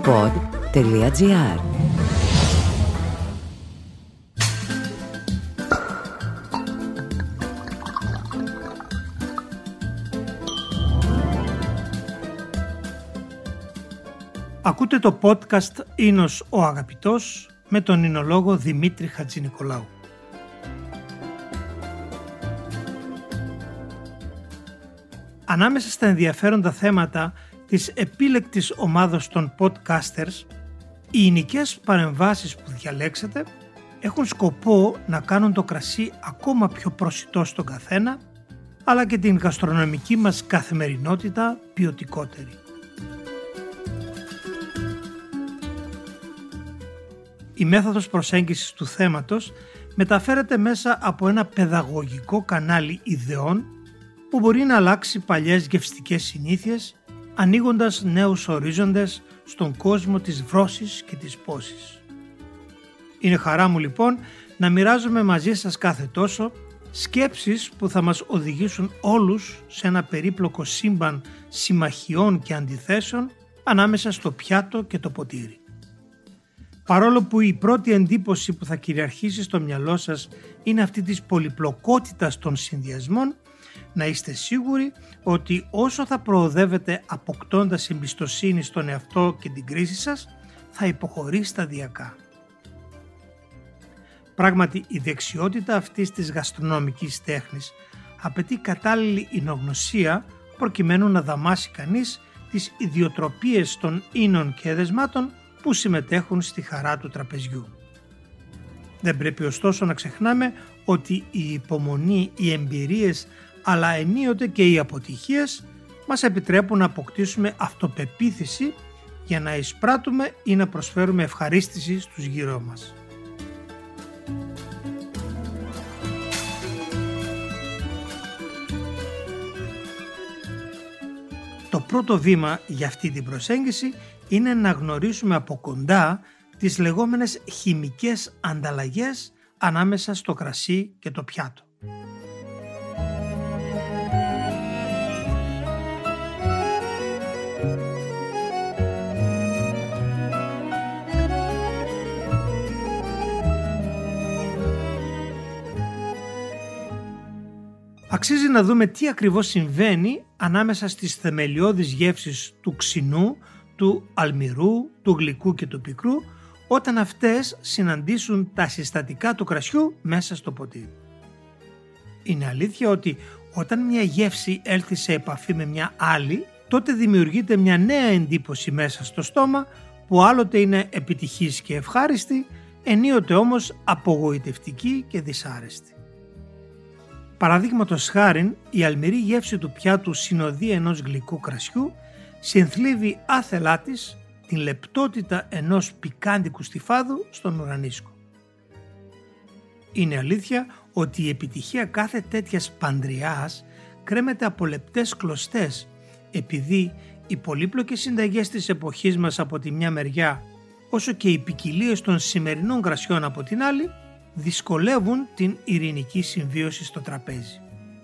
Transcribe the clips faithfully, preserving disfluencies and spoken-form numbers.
pod τελεία gr. Ακούτε το podcast «Ίνος ο Αγαπητός» με τον ινολόγο Δημήτρη Χατζηνικολάου. Ανάμεσα στα ενδιαφέροντα θέματα της επίλεκτης ομάδος των podcasters, οι εινικές παρεμβάσεις που διαλέξατε έχουν σκοπό να κάνουν το κρασί ακόμα πιο προσιτό στον καθένα, αλλά και την γαστρονομική μας καθημερινότητα ποιοτικότερη. Η μέθοδος προσέγγισης του θέματος μεταφέρεται μέσα από ένα παιδαγωγικό κανάλι ιδεών που μπορεί να αλλάξει παλιές γευστικές συνήθειες, ανοίγοντας νέους ορίζοντες στον κόσμο της βρώσης και της πόσης. Είναι χαρά μου λοιπόν να μοιράζομαι μαζί σας κάθε τόσο σκέψεις που θα μας οδηγήσουν όλους σε ένα περίπλοκο σύμπαν συμμαχιών και αντιθέσεων ανάμεσα στο πιάτο και το ποτήρι. Παρόλο που η πρώτη εντύπωση που θα κυριαρχήσει στο μυαλό σας είναι αυτή της πολυπλοκότητας των συνδυασμών, να είστε σίγουροι ότι όσο θα προοδεύετε αποκτώντας εμπιστοσύνη στον εαυτό και την κρίση σας, θα υποχωρεί σταδιακά. Πράγματι, η δεξιότητα αυτής της γαστρονομικής τέχνης απαιτεί κατάλληλη εινογνωσία προκειμένου να δαμάσει κανείς τις ιδιοτροπίες των ίνων και εδεσμάτων που συμμετέχουν στη χαρά του τραπεζιού. Δεν πρέπει ωστόσο να ξεχνάμε ότι η υπομονή, οι εμπειρίες αλλά ενίοτε και οι αποτυχίες μας επιτρέπουν να αποκτήσουμε αυτοπεποίθηση για να εισπράττουμε ή να προσφέρουμε ευχαρίστηση στους γύρω μας. Το πρώτο βήμα για αυτή την προσέγγιση είναι να γνωρίσουμε από κοντά τις λεγόμενες χημικές ανταλλαγές ανάμεσα στο κρασί και το πιάτο. Αξίζει να δούμε τι ακριβώς συμβαίνει ανάμεσα στις θεμελιώδεις γεύσεις του ξινού, του αλμυρού, του γλυκού και του πικρού, όταν αυτές συναντήσουν τα συστατικά του κρασιού μέσα στο ποτήρι. Είναι αλήθεια ότι όταν μια γεύση έλθει σε επαφή με μια άλλη, τότε δημιουργείται μια νέα εντύπωση μέσα στο στόμα που άλλοτε είναι επιτυχής και ευχάριστη, ενίοτε όμως απογοητευτική και δυσάρεστη. Παραδείγματος χάριν, η αλμυρή γεύση του πιάτου συνοδεία ενός γλυκού κρασιού συνθλίβει άθελά της την λεπτότητα ενός πικάντικου στιφάδου στον ουρανίσκο. Είναι αλήθεια ότι η επιτυχία κάθε τέτοιας παντριάς κρέμεται από λεπτές κλωστές, επειδή οι πολύπλοκες συνταγές της εποχής μας από τη μια μεριά, όσο και οι ποικιλίες των σημερινών κρασιών από την άλλη, δυσκολεύουν την ειρηνική συμβίωση στο τραπέζι.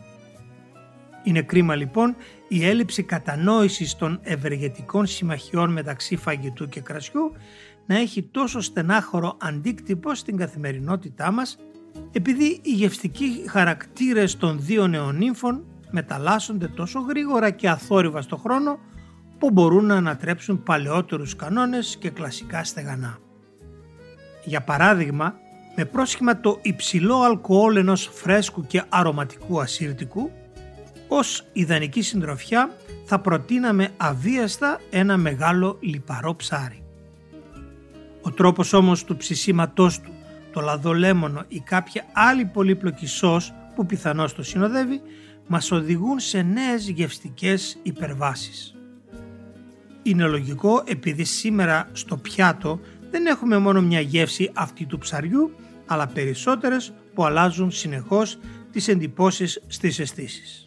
Είναι κρίμα λοιπόν η έλλειψη κατανόησης των ευεργετικών συμμαχιών μεταξύ φαγητού και κρασιού να έχει τόσο στενάχωρο αντίκτυπο στην καθημερινότητά μας, επειδή οι γευστικοί χαρακτήρες των δύο νεονύμφων μεταλλάσσονται τόσο γρήγορα και αθόρυβα στο χρόνο που μπορούν να ανατρέψουν παλαιότερους κανόνες και κλασικά στεγανά. Για παράδειγμα, με πρόσχημα το υψηλό αλκοόλ ενός φρέσκου και αρωματικού ασύρτικου, ως ιδανική συντροφιά θα προτείναμε αβίαστα ένα μεγάλο λιπαρό ψάρι. Ο τρόπος όμως του ψησίματός του, το λαδολέμονο ή κάποια άλλη πολύπλοκη σως που πιθανώς το συνοδεύει, μας οδηγούν σε νέες γευστικές υπερβάσεις. Είναι λογικό επειδή σήμερα στο πιάτο δεν έχουμε μόνο μια γεύση αυτή του ψαριού, αλλά περισσότερες που αλλάζουν συνεχώς τις εντυπώσεις στις αισθήσεις.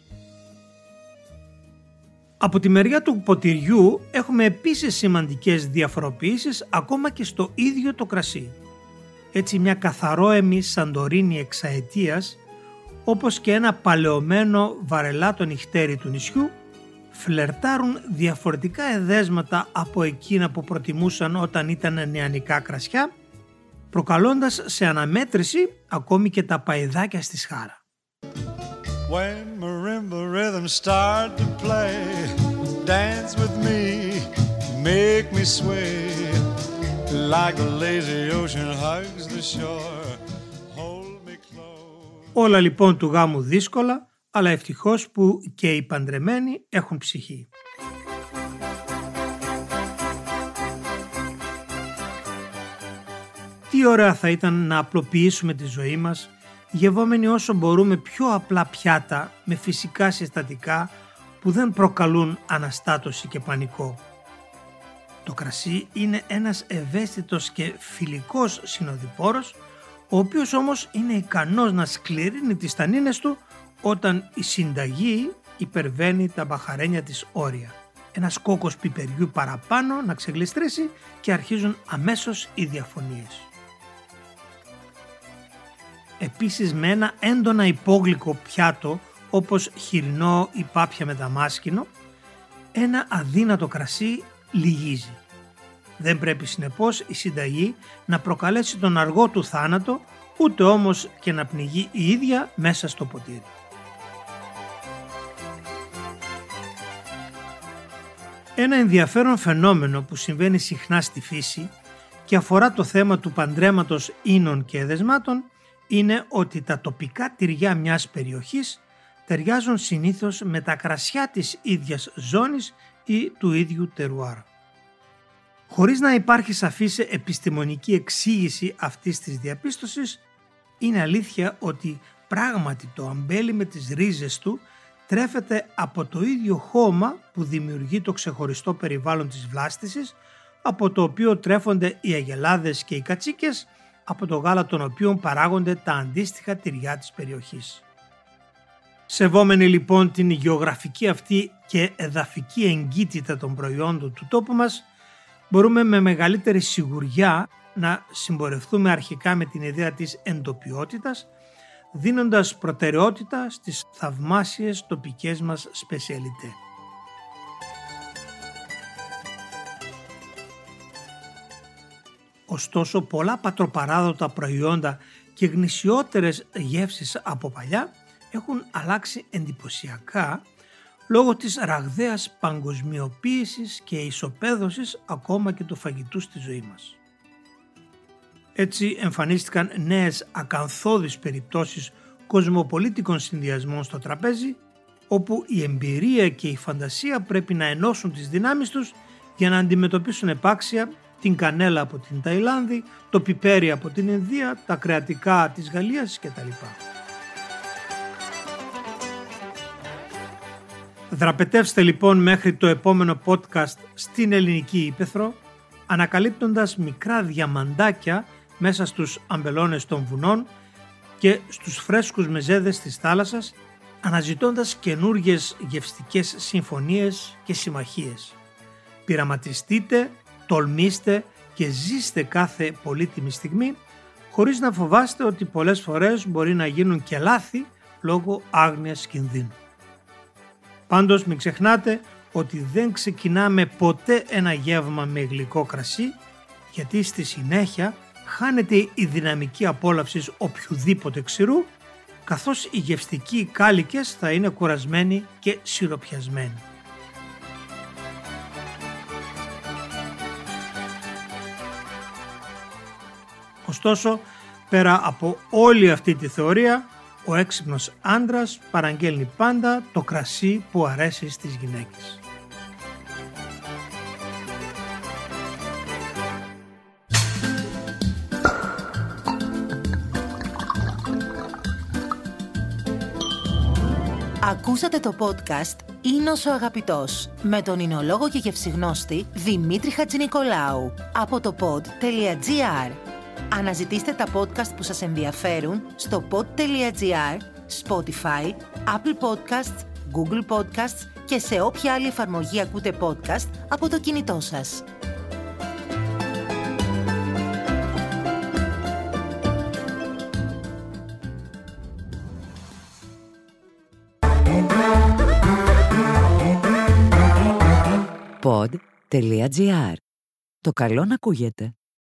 Από τη μεριά του ποτηριού έχουμε επίσης σημαντικές διαφοροποιήσεις ακόμα και στο ίδιο το κρασί. Έτσι μια καθαρόαιμη Σαντορίνη εξαετίας, όπως και ένα παλαιωμένο βαρελάτο νυχτέρι του νησιού, φλερτάρουν διαφορετικά εδέσματα από εκείνα που προτιμούσαν όταν ήταν νεανικά κρασιά, προκαλώντας σε αναμέτρηση ακόμη και τα παϊδάκια στη σχάρα. When marimba rhythms start to play, dance with me, make me sway, like the lazy ocean hugs the shore, hold me close. Όλα λοιπόν του γάμου δύσκολα, αλλά ευτυχώς που και οι παντρεμένοι έχουν ψυχή. Τι ωραία θα ήταν να απλοποιήσουμε τη ζωή μας, γευόμενοι όσο μπορούμε πιο απλά πιάτα με φυσικά συστατικά που δεν προκαλούν αναστάτωση και πανικό. Το κρασί είναι ένας ευαίσθητος και φιλικός συνοδοιπόρος, ο οποίος όμως είναι ικανός να σκληρύνει τις τανίνες του όταν η συνταγή υπερβαίνει τα μπαχαρένια της όρια. Ένας κόκκος πιπεριού παραπάνω να ξεγλιστρήσει και αρχίζουν αμέσως οι διαφωνίες. Επίσης με ένα έντονα υπόγλυκο πιάτο όπως χοιρινό ή πάπια με δαμάσκηνο, ένα αδύνατο κρασί λυγίζει. Δεν πρέπει συνεπώς η συνταγή να προκαλέσει τον αργό του θάνατο, ούτε όμως και να πνιγεί η ίδια μέσα στο ποτήρι. Ένα ενδιαφέρον φαινόμενο που συμβαίνει συχνά στη φύση και αφορά το θέμα του παντρέματος ίνων και εδεσμάτων είναι ότι τα τοπικά τυριά μιας περιοχής ταιριάζουν συνήθως με τα κρασιά της ίδιας ζώνης ή του ίδιου τερουάρ. Χωρίς να υπάρχει σαφής επιστημονική εξήγηση αυτής της διαπίστωσης, είναι αλήθεια ότι πράγματι το αμπέλι με τις ρίζες του τρέφεται από το ίδιο χώμα που δημιουργεί το ξεχωριστό περιβάλλον της βλάστησης, από το οποίο τρέφονται οι αγελάδες και οι κατσίκες, από το γάλα των οποίων παράγονται τα αντίστοιχα τυριά της περιοχής. Σεβόμενοι λοιπόν την γεωγραφική αυτή και εδαφική εγκύτητα των προϊόντων του τόπου μας, μπορούμε με μεγαλύτερη σιγουριά να συμπορευτούμε αρχικά με την ιδέα της εντοπιότητας, δίνοντας προτεραιότητα στις θαυμάσιες τοπικές μας σπεσιαλιτέ. Ωστόσο, πολλά πατροπαράδοτα προϊόντα και γνησιότερες γεύσεις από παλιά έχουν αλλάξει εντυπωσιακά λόγω της ραγδαίας παγκοσμιοποίησης και ισοπαίδωσης ακόμα και του φαγητού στη ζωή μας. Έτσι εμφανίστηκαν νέες ακανθώδεις περιπτώσεις κοσμοπολίτικων συνδυασμών στο τραπέζι, όπου η εμπειρία και η φαντασία πρέπει να ενώσουν τις δυνάμεις τους για να αντιμετωπίσουν επάξια την κανέλα από την Ταϊλάνδη, το πιπέρι από την Ινδία, τα κρεατικά της Γαλλίας κτλ. Δραπετεύστε λοιπόν μέχρι το επόμενο podcast στην ελληνική ύπαιθρο, ανακαλύπτοντας μικρά διαμαντάκια μέσα στους αμπελώνες των βουνών και στους φρέσκους μεζέδες της θάλασσας, αναζητώντας καινούργιες γευστικές συμφωνίες και συμμαχίες. Πειραματιστείτε, τολμήστε και ζήστε κάθε πολύτιμη στιγμή, χωρίς να φοβάστε ότι πολλές φορές μπορεί να γίνουν και λάθη λόγω άγνοιας κινδύνου. Πάντως μην ξεχνάτε ότι δεν ξεκινάμε ποτέ ένα γεύμα με γλυκό κρασί, γιατί στη συνέχεια χάνεται η δυναμική απόλαυση οποιοδήποτε ξηρού, καθώς οι γευστικοί κάλικες θα είναι κουρασμένοι και σιροπιασμένοι. Ωστόσο, πέρα από όλη αυτή τη θεωρία, ο έξυπνος άντρας παραγγέλνει πάντα το κρασί που αρέσει στις γυναίκες. Ακούσατε το podcast «Ίνος ο Αγαπητός» με τον εινολόγο και γευσιγνώστη Δημήτρη Χατζηνικολάου από το pod τελεία gr. Αναζητήστε τα podcast που σας ενδιαφέρουν στο pod.gr, Spotify, Apple Podcasts, Google Podcasts και σε όποια άλλη εφαρμογή ακούτε podcast από το κινητό σας. τελεία τζι άρ. Το καλό να ακούγεται.